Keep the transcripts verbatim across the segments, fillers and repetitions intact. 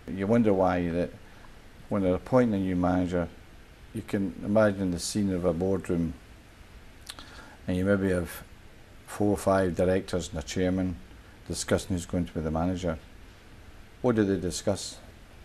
You wonder why that when they're appointing a new manager, you can imagine the scene of a boardroom and you maybe have four or five directors and a chairman discussing who's going to be the manager. What do they discuss?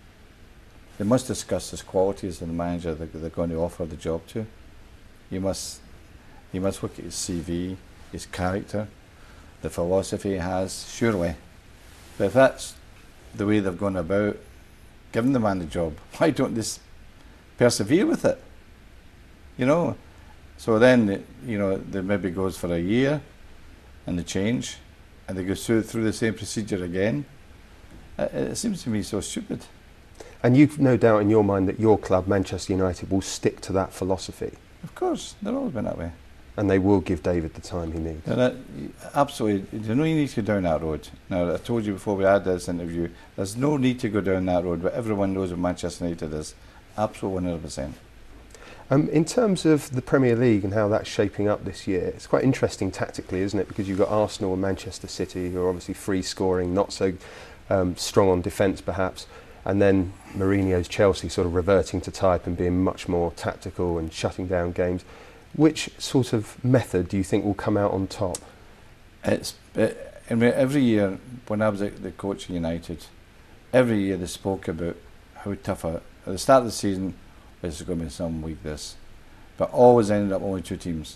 They must discuss his qualities of the manager that they're going to offer the job to. You must, you must look at his C V, his character, the philosophy he has, surely. But if that's the way they've gone about giving the man the job, why don't they persevere with it? You know? So then, you know, they maybe goes for a year and they change and they go through, through the same procedure again. It, it seems to me so stupid. And you've no doubt in your mind that your club, Manchester United, will stick to that philosophy. Of course, they've always been that way. And they will give David the time he needs. That, absolutely. You know, you need to go down that road. Now, I told you before we had this interview, there's no need to go down that road, but everyone knows what Manchester United is. Absolutely one hundred percent. Um, in terms of the Premier League and how that's shaping up this year, it's quite interesting tactically, isn't it? Because you've got Arsenal and Manchester City, who are obviously free scoring, not so um, strong on defence perhaps, and then Mourinho's Chelsea sort of reverting to type and being much more tactical and shutting down games. Which sort of method do you think will come out on top? It's it, I mean, every year when I was the coach of United, every year they spoke about how tough a, at the start of the season, this is going to be some week this, but always ended up only two teams.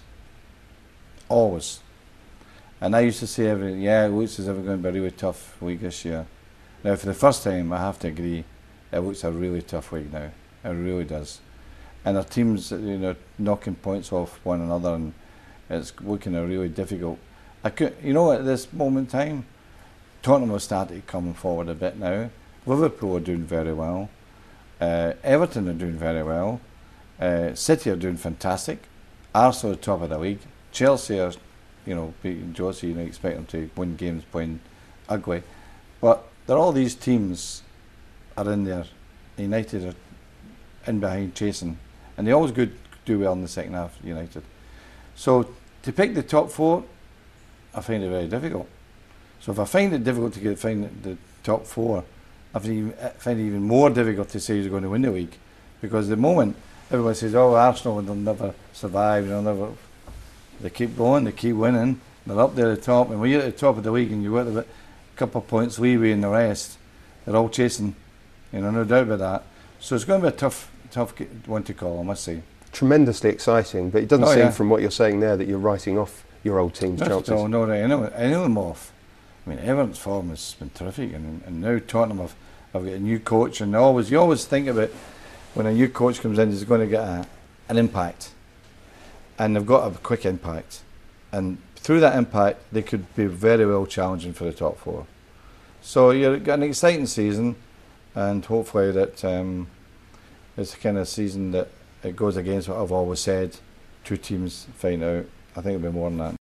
Always. And I used to say every yeah, it looks as if it's going to be a really tough week this year. Now for the first time, I have to agree, it looks a really tough week now. It really does. And our teams, you know, knocking points off one another, and it's looking a really difficult. I could, you know, at this moment in time, Tottenham have started coming forward a bit now. Liverpool are doing very well. Uh, Everton are doing very well. Uh, City are doing fantastic. Arsenal are top of the league. Chelsea are, you know, beating Chelsea. You know, expect them to win games playing ugly, but they're all these teams are in there. United are in behind chasing. And they always good, do well in the second half, United. So to pick the top four, I find it very difficult. So if I find it difficult to get find the top four, I find it even more difficult to say who's going to win the league. Because at the moment, everybody says, oh, Arsenal, they'll never survive, they'll never... They keep going, they keep winning, they're up there at the top. And when you're at the top of the league and you've got a couple of points leeway in the rest, they're all chasing, you know, no doubt about that. So it's going to be a tough... tough one to call, I must say. Tremendously exciting, but it doesn't oh, seem yeah. from what you're saying there that you're writing off your old team's chances. No, no, I know, I know them off. I mean, Everton's form has been terrific, and, and now Tottenham have, have got a new coach, and always you always think about when a new coach comes in, he's going to get a, an impact, and they've got a quick impact, and through that impact, they could be very well challenging for the top four. So you've got an exciting season, and hopefully that. Um, It's the kind of season that it goes against what I've always said, two teams find out. I think it'll be more than that.